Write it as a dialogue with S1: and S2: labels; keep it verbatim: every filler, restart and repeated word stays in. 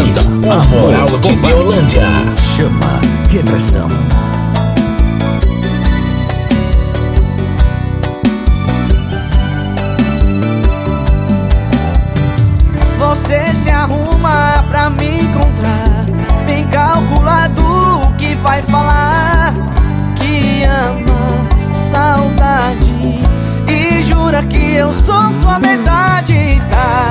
S1: Banda A Moral de Violândia. Chama Repressão.
S2: Você se arruma pra me encontrar, bem calculado o que vai falar.